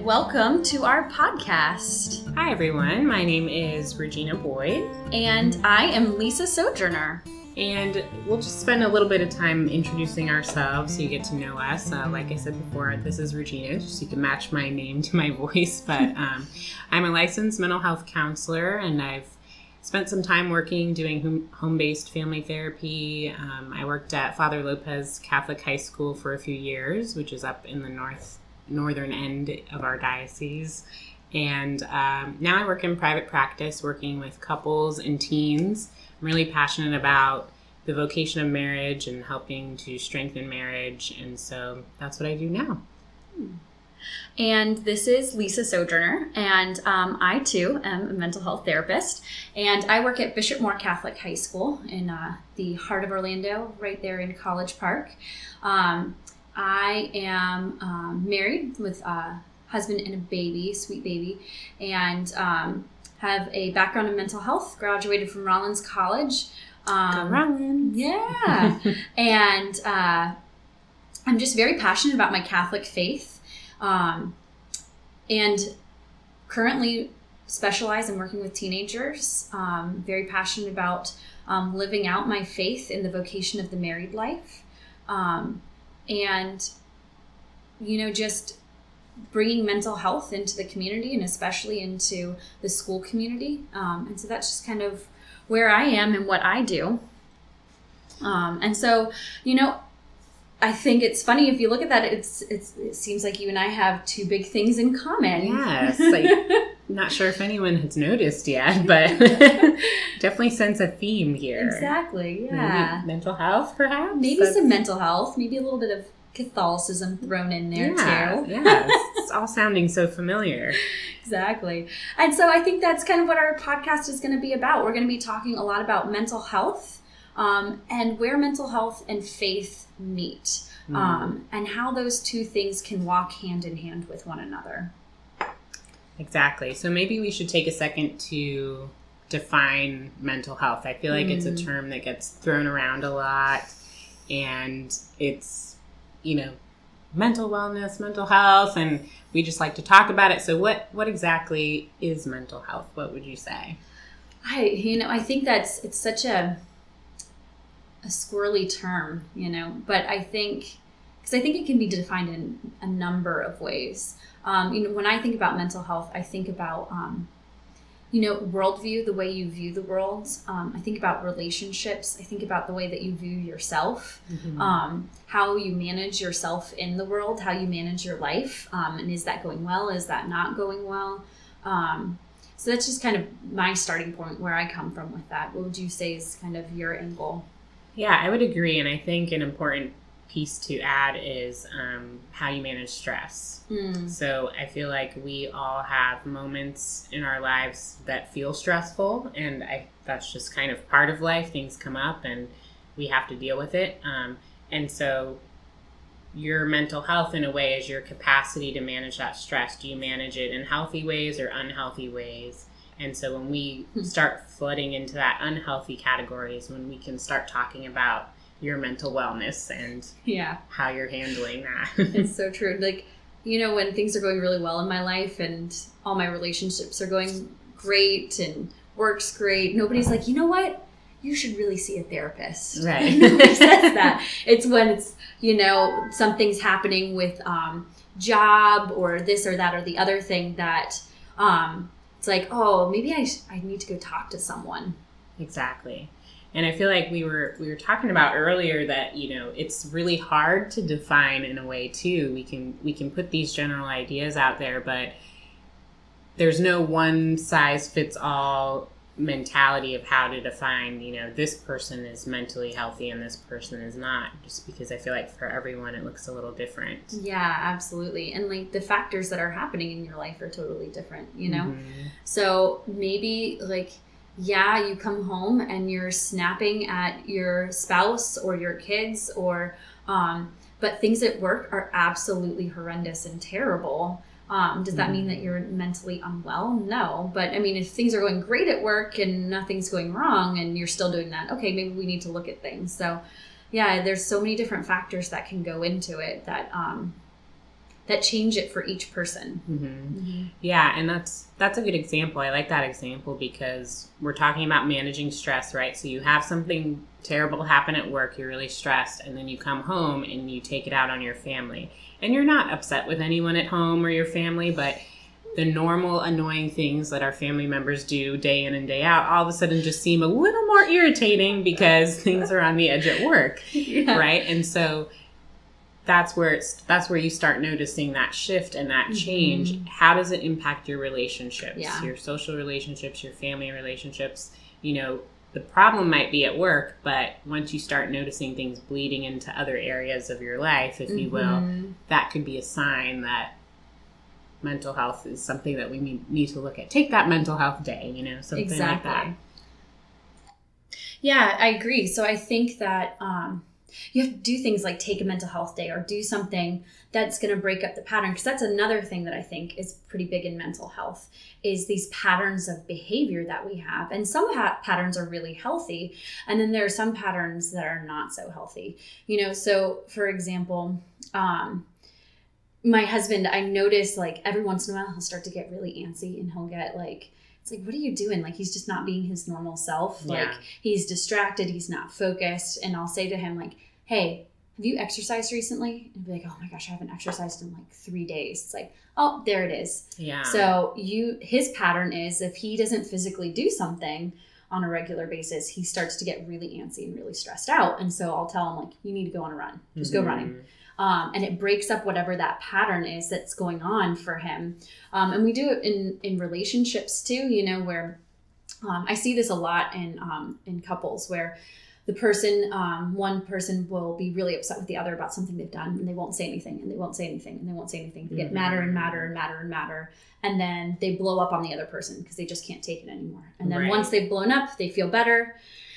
welcome to our podcast. Hi everyone, my name is Regina Boyd. And I am Lisa Sojourner. And we'll just spend a little bit of time introducing ourselves so you get to know us. Like I said before, this is Regina, just so you can match my name to my voice. But I'm a licensed mental health counselor, and I've spent some time working doing home-based family therapy. I worked at Father Lopez Catholic High School for a few years, which is up in the northern end of our diocese. And now I work in private practice, working with couples and teens. I'm really passionate about the vocation of marriage and helping to strengthen marriage. And so that's what I do now. And this is Lisa Sojourner, and I too am a mental health therapist, and I work at Bishop Moore Catholic High School in the heart of Orlando, right there in College Park. I am married with a husband and a baby, sweet baby, and have a background in mental health, graduated from Rollins College. Rollins. Yeah. And I'm just very passionate about my Catholic faith. And currently specialize in working with teenagers. Very passionate about living out my faith in the vocation of the married life. And, just bringing mental health into the community and especially into the school community. And so that's just kind of where I am and what I do. And so, I think it's funny if you look at that, it seems like you and I have two big things in common. Yes. Not sure if anyone has noticed yet, but definitely sense a theme here. Exactly. Yeah. Maybe mental health, perhaps? Maybe some mental health, maybe a little bit of Catholicism thrown in there too. Yeah. It's all sounding so familiar. Exactly. And so I think that's kind of what our podcast is going to be about. We're going to be talking a lot about mental health and where mental health and faith meet and how those two things can walk hand in hand with one another. Exactly. So maybe we should take a second to define mental health. I feel like it's a term that gets thrown around a lot, and it's mental wellness, mental health, and we just like to talk about it. So what exactly is mental health? What would you say? I think it's such a squirrely term, but I think it can be defined in a number of ways. When I think about mental health, I think about, worldview, the way you view the world. I think about relationships. I think about the way that you view yourself, how you manage yourself in the world, how you manage your life. And is that going well? Is that not going well? So that's just kind of my starting point where I come from with that. What would you say is kind of your angle? Yeah, I would agree. And I think an important piece to add is how you manage stress. So I feel like we all have moments in our lives that feel stressful, and that's just kind of part of life. Things come up and we have to deal with it. And so your mental health in a way is your capacity to manage that stress. Do you manage it in healthy ways or unhealthy ways? And so when we start flooding into that unhealthy categories, when we can start talking about your mental wellness and how you're handling that. It's so true. When things are going really well in my life and all my relationships are going great and work's great, nobody's like, you know what? You should really see a therapist. Right. Nobody says that. It's when it's, something's happening with job or this or that or the other thing that it's like, oh, maybe I need to go talk to someone. Exactly. And I feel like we were talking about earlier that, it's really hard to define in a way too. We can put these general ideas out there, but there's no one size fits all mentality of how to define, this person is mentally healthy and this person is not, just because I feel like for everyone it looks a little different. Yeah, absolutely. And the factors that are happening in your life are totally different, So maybe you come home and you're snapping at your spouse or your kids but things at work are absolutely horrendous and terrible. Does that mean that you're mentally unwell? No. But if things are going great at work and nothing's going wrong and you're still doing that, okay, maybe we need to look at things. So there's so many different factors that can go into it that that change it for each person. Yeah, and that's a good example. I like that example because we're talking about managing stress, right? So you have something terrible happen at work, you're really stressed, and then you come home and you take it out on your family. And you're not upset with anyone at home or your family, but the normal annoying things that our family members do day in and day out all of a sudden just seem a little more irritating because things are on the edge at work, right? And so that's where you start noticing that shift and that change. How does it impact your relationships, your social relationships, your family relationships? You know, the problem might be at work, but once you start noticing things bleeding into other areas of your life, if you will, that could be a sign that mental health is something that we need to look at. Take that mental health day, you know, something like that. Yeah, I agree. So I think that you have to do things like take a mental health day or do something that's going to break up the pattern. Because that's another thing that I think is pretty big in mental health is these patterns of behavior that we have. And some patterns are really healthy. And then there are some patterns that are not so healthy. You know, so for example, my husband, I notice like every once in a while he'll start to get really antsy and he'll get like, it's like, what are you doing? Like he's just not being his normal self. Like he's distracted, he's not focused. And I'll say to him like, hey, have you exercised recently? And he'll be like, oh my gosh, I haven't exercised in like 3 days. It's like, oh, there it is. Yeah. So his pattern is if he doesn't physically do something on a regular basis, he starts to get really antsy and really stressed out. And so I'll tell him like, you need to go on a run. Just go running. And it breaks up whatever that pattern is that's going on for him. And we do it in relationships too, you know, where I see this a lot in couples where the person, one person will be really upset with the other about something they've done and they won't say anything and they won't say anything and they won't say anything. They get madder and madder and madder and madder. And then they blow up on the other person because they just can't take it anymore. And then once they've blown up, they feel better.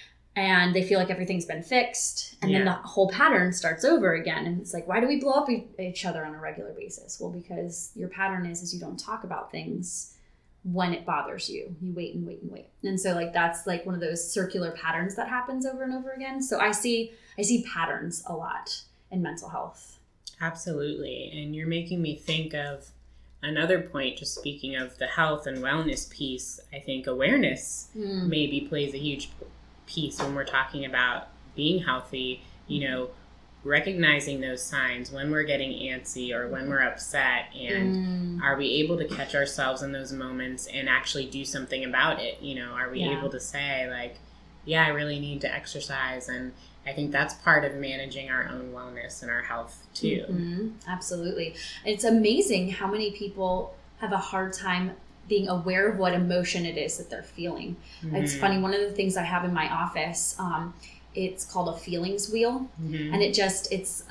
And they feel like everything's been fixed. And then the whole pattern starts over again. And it's like, why do we blow up each other on a regular basis? Well, because your pattern is you don't talk about things when it bothers you. You wait and wait and wait. And so like that's like one of those circular patterns that happens over and over again. So I see patterns a lot in mental health. Absolutely. And you're making me think of another point, just speaking of the health and wellness piece. I think awareness maybe plays a huge piece when we're talking about being healthy, you know, recognizing those signs when we're getting antsy or when we're upset, and are we able to catch ourselves in those moments and actually do something about it? You know, are we able to say like, yeah, I really need to exercise? And I think that's part of managing our own wellness and our health too. Absolutely. It's amazing how many people have a hard time being aware of what emotion it is that they're feeling. It's funny. One of the things I have in my office, it's called a feelings wheel. And it's just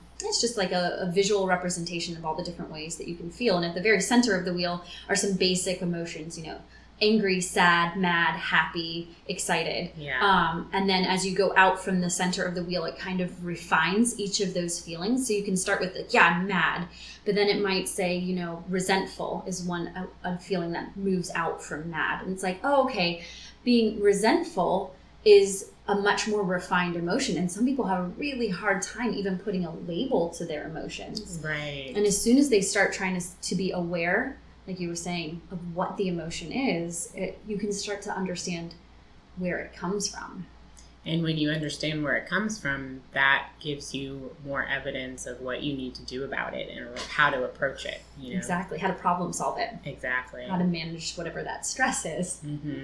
like a visual representation of all the different ways that you can feel. And at the very center of the wheel are some basic emotions, you know, angry, sad, mad, happy, excited. And then as you go out from the center of the wheel, it kind of refines each of those feelings. So you can start with like, I'm mad. But then it might say, you know, resentful is a feeling that moves out from mad. And it's like, oh, okay, being resentful is a much more refined emotion. And some people have a really hard time even putting a label to their emotions. Right. And as soon as they start trying to be aware, like you were saying, of what the emotion is, you can start to understand where it comes from. And when you understand where it comes from, that gives you more evidence of what you need to do about it and how to approach it. You know? Exactly. How to problem solve it. Exactly. How to manage whatever that stress is.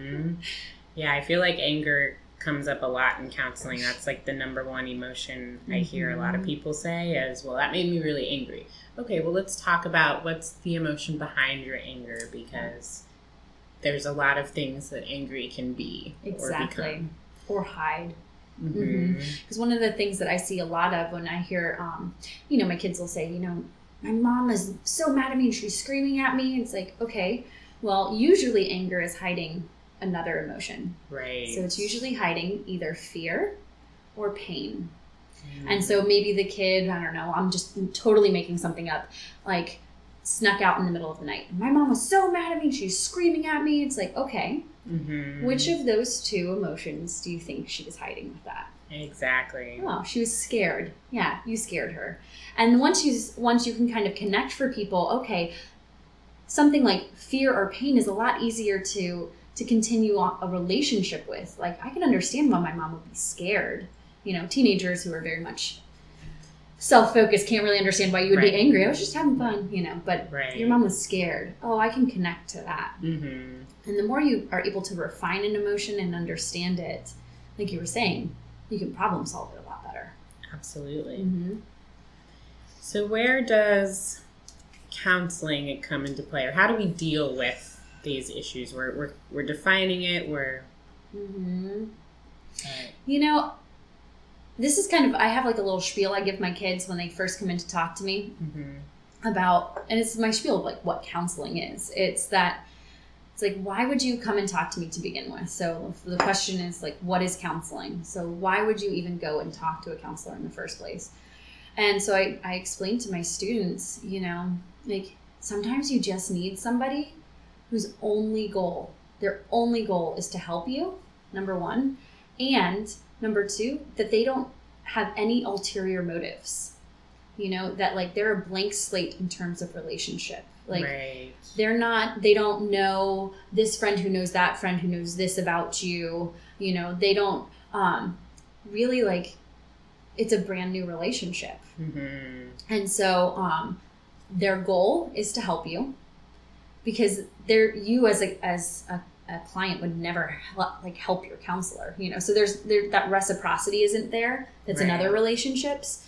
Yeah, I feel like anger comes up a lot in counseling. That's like the number one emotion I hear a lot of people say is, well, that made me really angry. Okay, well, let's talk about what's the emotion behind your anger, because there's a lot of things that angry can be. Exactly. Or become. Or hide. Because one of the things that I see a lot of when I hear, you know, my kids will say, you know, my mom is so mad at me and she's screaming at me. And it's like, okay, well, usually anger is hiding another emotion. Right. So it's usually hiding either fear or pain. And so maybe the kid, I don't know, I'm just totally making something up, like snuck out in the middle of the night. My mom was so mad at me. She's screaming at me. It's like, okay, which of those two emotions do you think she was hiding with that? Exactly. Oh, she was scared. Yeah, you scared her. And once you can kind of connect for people, okay, something like fear or pain is a lot easier to continue a relationship with. Like, I can understand why my mom would be scared. Teenagers who are very much self-focused can't really understand why you would be angry. I was just having fun, but your mom was scared. Oh, I can connect to that. Mm-hmm. And the more you are able to refine an emotion and understand it, like you were saying, you can problem solve it a lot better. Absolutely. Mm-hmm. So where does counseling come into play, or how do we deal with these issues? We're defining it. Mm-hmm. This is kind of, I have like a little spiel I give my kids when they first come in to talk to me about, and it's my spiel of like what counseling is. It's like, why would you come and talk to me to begin with? So the question is like, what is counseling? So why would you even go and talk to a counselor in the first place? And so I explain to my students, like sometimes you just need somebody whose their only goal is to help you, number one, and number two, that they don't have any ulterior motives, that like they're a blank slate in terms of relationship. Like they don't know this friend who knows that friend who knows this about you. They don't really like, it's a brand new relationship. Mm-hmm. And so their goal is to help you, because you as a client would never help your counselor, so there's that reciprocity isn't there. That's in other relationships.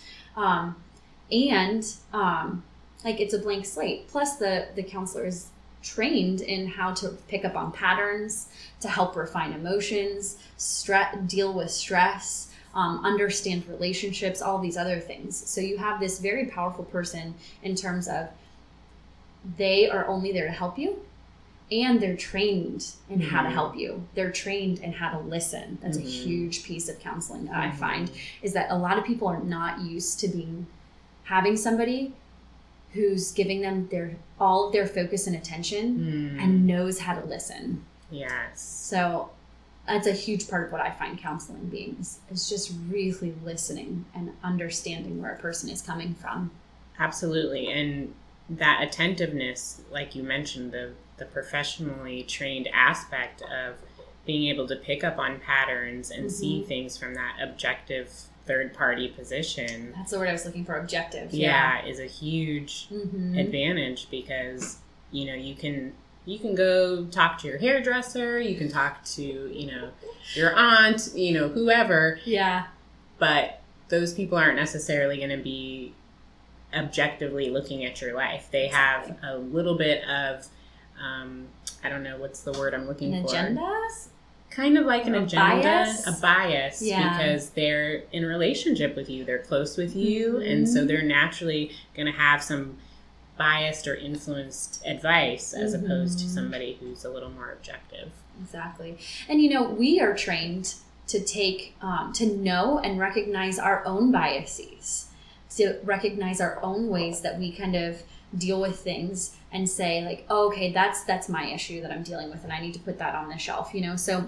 Like it's a blank slate. Plus the counselor is trained in how to pick up on patterns, to help refine emotions, deal with stress, understand relationships, all these other things. So you have this very powerful person in terms of they are only there to help you, and they're trained in how to help you. They're trained in how to listen. That's a huge piece of counseling that I find, is that a lot of people are not used to having somebody who's giving them all of their focus and attention and knows how to listen. Yes. So that's a huge part of what I find counseling being is just really listening and understanding where a person is coming from. Absolutely. And that attentiveness, like you mentioned, the professionally trained aspect of being able to pick up on patterns and see things from that objective third-party position. That's the word I was looking for, objective. Yeah, is a huge advantage, because you can go talk to your hairdresser, you can talk to your aunt, whoever. Yeah. But those people aren't necessarily going to be objectively looking at your life. They have a little bit of I don't know what's the word I'm looking for. An agenda? Kind of like an agenda, bias? a bias, because they're in a relationship with you, they're close with you, and so they're naturally going to have some biased or influenced advice as opposed to somebody who's a little more objective. Exactly. And we are trained to take to know and recognize our own biases, to recognize our own ways that we kind of deal with things and say like, oh, okay, that's my issue that I'm dealing with, and I need to put that on the shelf, so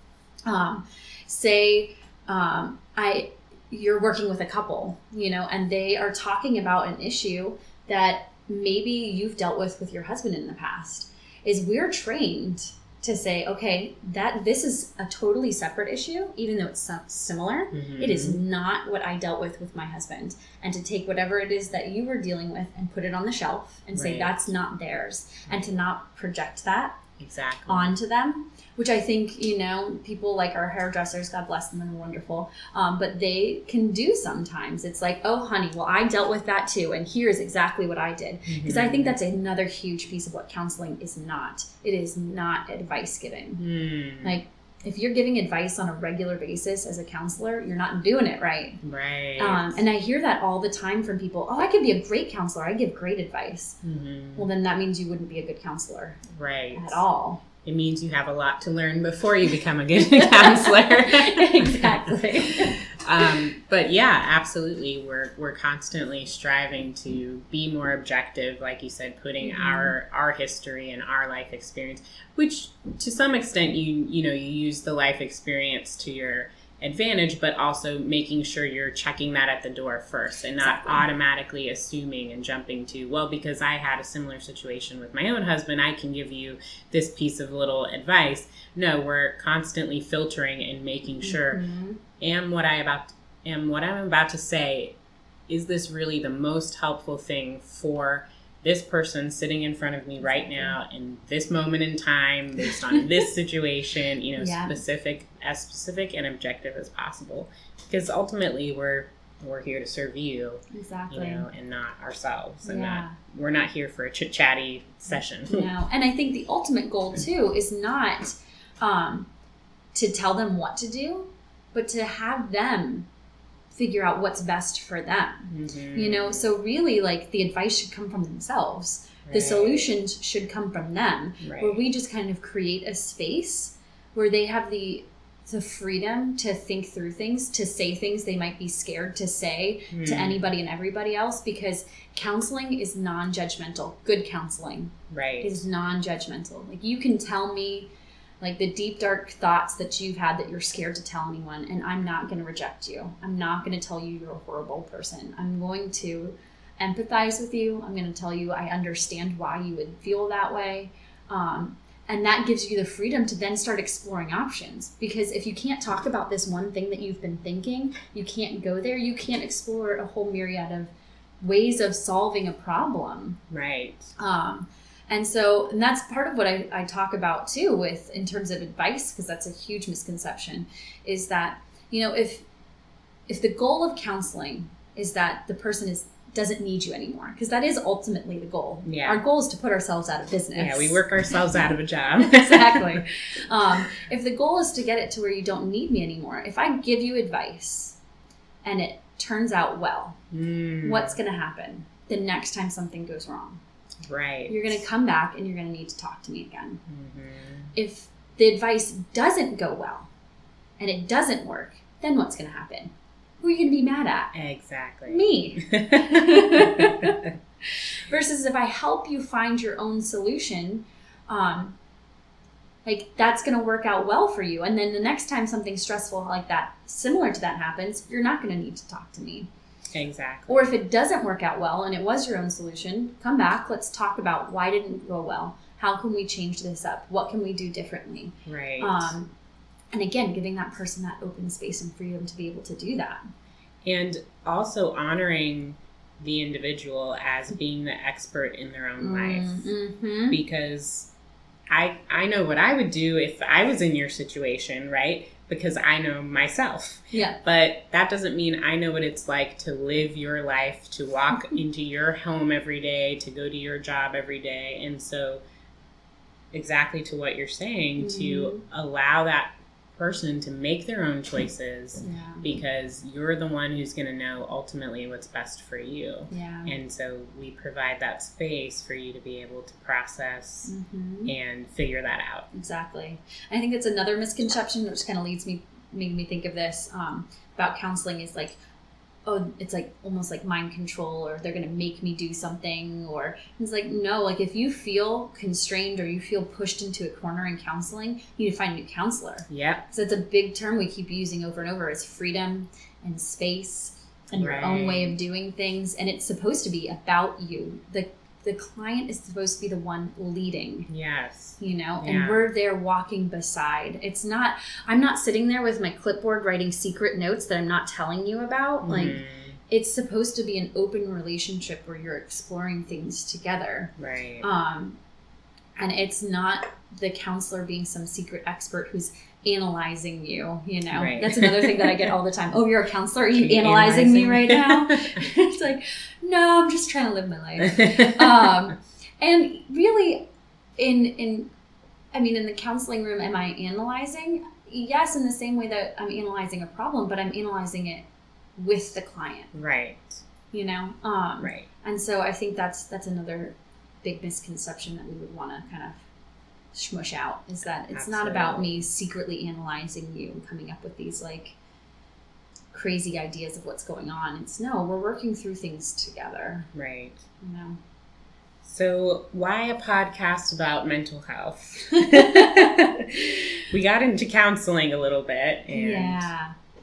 say you're working with a couple, and they are talking about an issue that maybe you've dealt with your husband in the past. Is we're trained to say, okay, this is a totally separate issue, even though it's similar. It is not what I dealt with my husband. And to take whatever it is that you were dealing with and put it on the shelf and say that's not theirs, and to not project that onto them, which I think, people like our hairdressers, God bless them, and they're wonderful, but they can do sometimes. It's like, oh, honey, well, I dealt with that too, and here's exactly what I did. Because I think that's another huge piece of what counseling is not. It is not advice giving. Like, if you're giving advice on a regular basis as a counselor, you're not doing it right. Right. And I hear that all the time from people. Oh, I could be a great counselor. I give great advice. Well, then that means you wouldn't be a good counselor. Right. At all. It means you have a lot to learn before you become a good counselor. Exactly. But yeah, absolutely. We're constantly striving to be more objective, like you said, putting our history and our life experience, which to some extent you use the life experience to your advantage, but also making sure you're checking that at the door first and not automatically assuming and jumping to, well, because I had a similar situation with my own husband, I can give you this piece of little advice. No, we're constantly filtering and making sure, am what I'm about to say, is this really the most helpful thing for this person sitting in front of me right now in this moment in time, based on this situation, specific and objective as possible. Because ultimately we're here to serve you, exactly, and not ourselves, and we're not here for a chit-chatty session. No, and I think the ultimate goal too is not to tell them what to do, but to have them figure out what's best for them. So really, like, the advice should come from themselves. Right. The solutions should come from them. Right. Where we just kind of create a space where they have the freedom to think through things, to say things they might be scared to say to anybody and everybody else, because counseling is non-judgmental. Good counseling is non-judgmental. Like, you can tell me, like, the deep, dark thoughts that you've had that you're scared to tell anyone, and I'm not going to reject you. I'm not going to tell you you're a horrible person. I'm going to empathize with you. I'm going to tell you I understand why you would feel that way. And that gives you the freedom to then start exploring options. Because if you can't talk about this one thing that you've been thinking, you can't go there. You can't explore a whole myriad of ways of solving a problem. Right. And that's part of what I talk about too in terms of advice, because that's a huge misconception, is that, if the goal of counseling is that the person doesn't need you anymore, because that is ultimately the goal. Yeah. Our goal is to put ourselves out of business. Yeah, we work ourselves out of a job. Exactly. If the goal is to get it to where you don't need me anymore, if I give you advice and it turns out well, what's going to happen the next time something goes wrong? Right. You're going to come back and you're going to need to talk to me again. If the advice doesn't go well and it doesn't work, then what's going to happen? Who are you going to be mad at? Exactly. Me. Versus if I help you find your own solution, that's going to work out well for you. And then the next time something stressful like that, similar to that, happens, you're not going to need to talk to me. Exactly. Or if it doesn't work out well and it was your own solution, come back. Let's talk about why didn't it go well? How can we change this up? What can we do differently? Right. And again, giving that person that open space and freedom to be able to do that. And also honoring the individual as being the expert in their own life. Because I know what I would do if I was in your situation, right? Because I know myself. Yeah. But that doesn't mean I know what it's like to live your life, to walk into your home every day, to go to your job every day. And so exactly to what you're saying, to allow that person to make their own choices, because you're the one who's going to know ultimately what's best for you. Yeah. And so we provide that space for you to be able to process and figure that out. Exactly. I think it's another misconception, which kind of made me think of this about counseling, is like, oh, it's like almost like mind control, or they're going to make me do something, or it's like, no, like if you feel constrained or you feel pushed into a corner in counseling, you need to find a new counselor. Yeah. So it's a big term we keep using over and over, is freedom and space and your own way of doing things. And it's supposed to be about you. The client is supposed to be the one leading. Yes. And we're there walking beside. I'm not sitting there with my clipboard writing secret notes that I'm not telling you about. Like, it's supposed to be an open relationship where you're exploring things together. Right. And it's not the counselor being some secret expert who's analyzing you, Right. That's another thing that I get all the time. Oh, you're a counselor? Are you analyzing me right now? It's like, no, I'm just trying to live my life. And really, in the counseling room, am I analyzing? Yes, in the same way that I'm analyzing a problem, but I'm analyzing it with the client. Right. Right. And so I think that's another big misconception that we would want to kind of smush out, is that it's not about me secretly analyzing you and coming up with these like crazy ideas of what's going on. It's no, we're working through things together. Right. So why a podcast about mental health? We got into counseling a little bit, and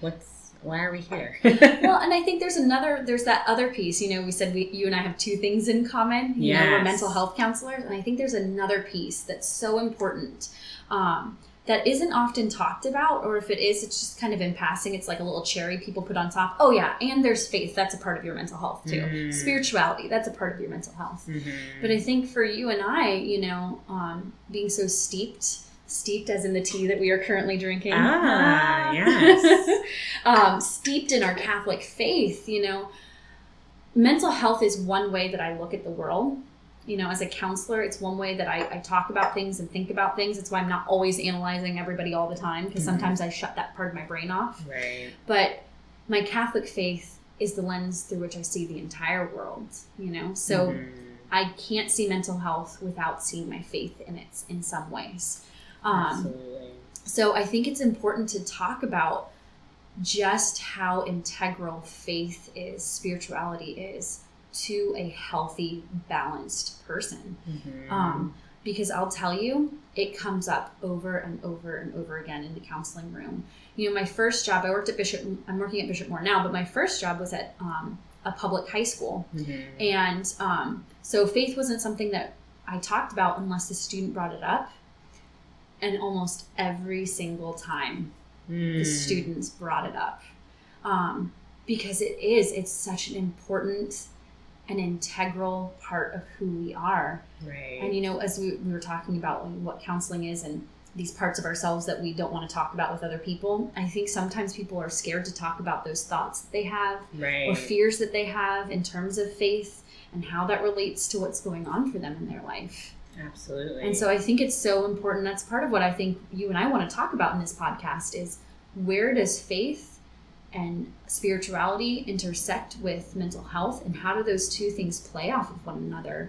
Why are we here? Well, and I think there's that other piece. We said you and I have two things in common. We're mental health counselors, and I think there's another piece that's so important that isn't often talked about, or if it is, it's just kind of in passing. It's like a little cherry people put on top. Oh yeah, and there's faith. That's a part of your mental health too. Mm-hmm. Spirituality, that's a part of your mental health. Mm-hmm. But I think for you and I, being so steeped as in the tea that we are currently drinking. Yes. Steeped in our Catholic faith, mental health is one way that I look at the world. As a counselor, it's one way that I talk about things and think about things. It's why I'm not always analyzing everybody all the time, because sometimes I shut that part of my brain off. Right. But my Catholic faith is the lens through which I see the entire world, So I can't see mental health without seeing my faith in it in some ways. Absolutely. So I think it's important to talk about just how integral faith is, spirituality is, to a healthy, balanced person. Mm-hmm. Because I'll tell you, it comes up over and over and over again in the counseling room. My first job, I'm working at Bishop Moore now, but my first job was at a public high school. Mm-hmm. And so faith wasn't something that I talked about unless the student brought it up. And almost every single time the students brought it up. Because it's such an important and integral part of who we are. Right. And, as we were talking about what counseling is and these parts of ourselves that we don't want to talk about with other people, I think sometimes people are scared to talk about those thoughts that they have or fears that they have in terms of faith and how that relates to what's going on for them in their life. Absolutely. And so I think it's so important. That's part of what I think you and I want to talk about in this podcast is, where does faith and spirituality intersect with mental health, and how do those two things play off of one another?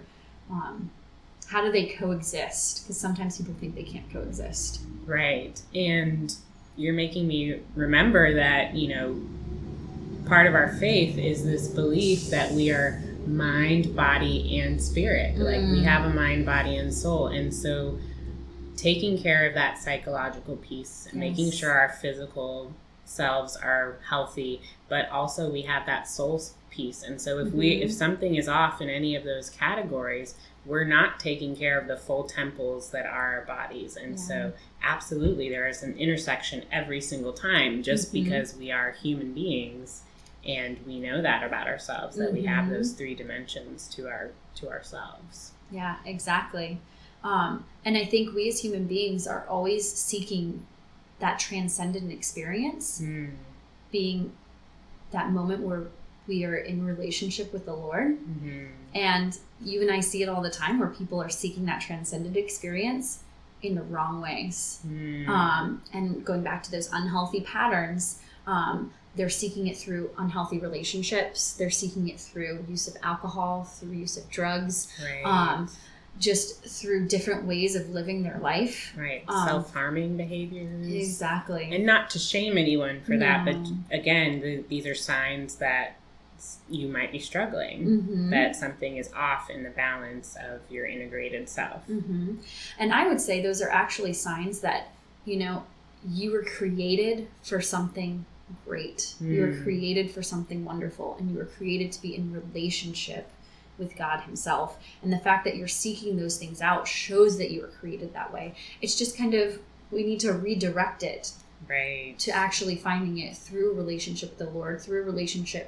How do they coexist? Because sometimes people think they can't coexist. Right. And you're making me remember that, part of our faith is this belief that we are mind, body, and spirit. Like we have a mind, body, and soul. And so taking care of that psychological piece and making sure our physical selves are healthy, but also we have that soul piece. And so if something is off in any of those categories, we're not taking care of the full temples that are our bodies. And so absolutely there is an intersection every single time, just because we are human beings. And we know that about ourselves, that we have those three dimensions to ourselves. Yeah, exactly. And I think we as human beings are always seeking that transcendent experience, being that moment where we are in relationship with the Lord. Mm-hmm. And you and I see it all the time where people are seeking that transcendent experience in the wrong ways. And going back to those unhealthy patterns, they're seeking it through unhealthy relationships. They're seeking it through use of alcohol, through use of drugs, just through different ways of living their life. Right. Self-harming behaviors. Exactly. And not to shame anyone for that, but again, these are signs that you might be struggling, that something is off in the balance of your integrated self. Mm-hmm. And I would say those are actually signs that, you were created for something great. You were created for something wonderful, and you were created to be in relationship with God himself. And the fact that you're seeking those things out shows that you were created that way. It's just kind of, we need to redirect it to actually finding it through a relationship with the Lord, through a relationship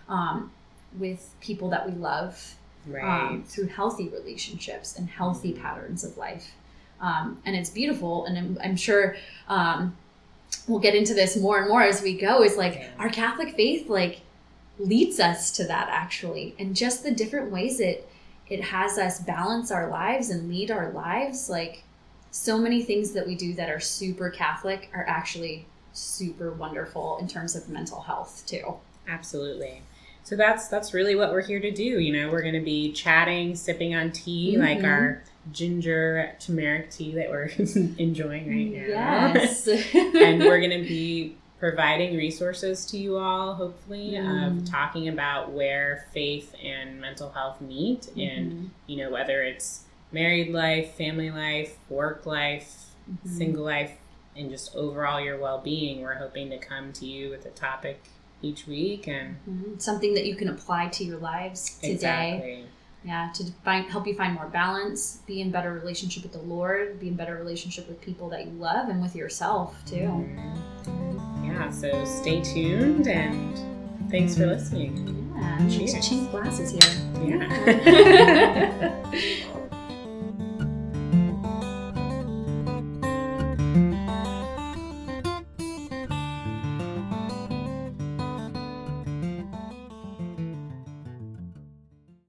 with people that we love, through healthy relationships and healthy patterns of life. And it's beautiful. And I'm sure we'll get into this more and more as we go, is our Catholic faith, leads us to that actually. And just the different ways it has us balance our lives and lead our lives. So many things that we do that are super Catholic are actually super wonderful in terms of mental health too. Absolutely. So that's really what we're here to do. We're going to be chatting, sipping on tea, like our ginger turmeric tea that we're enjoying right now. Yes. And we're going to be providing resources to you all, hopefully, of talking about where faith and mental health meet, and whether it's married life, family life, work life, single life, and just overall your well-being. We're hoping to come to you with a topic each week and something that you can apply to your lives today. Exactly. Yeah, to help you find more balance, be in better relationship with the Lord, be in better relationship with people that you love, and with yourself too. Yeah, so stay tuned, and thanks for listening. Yeah, cheers. Cheap glasses here. Yeah.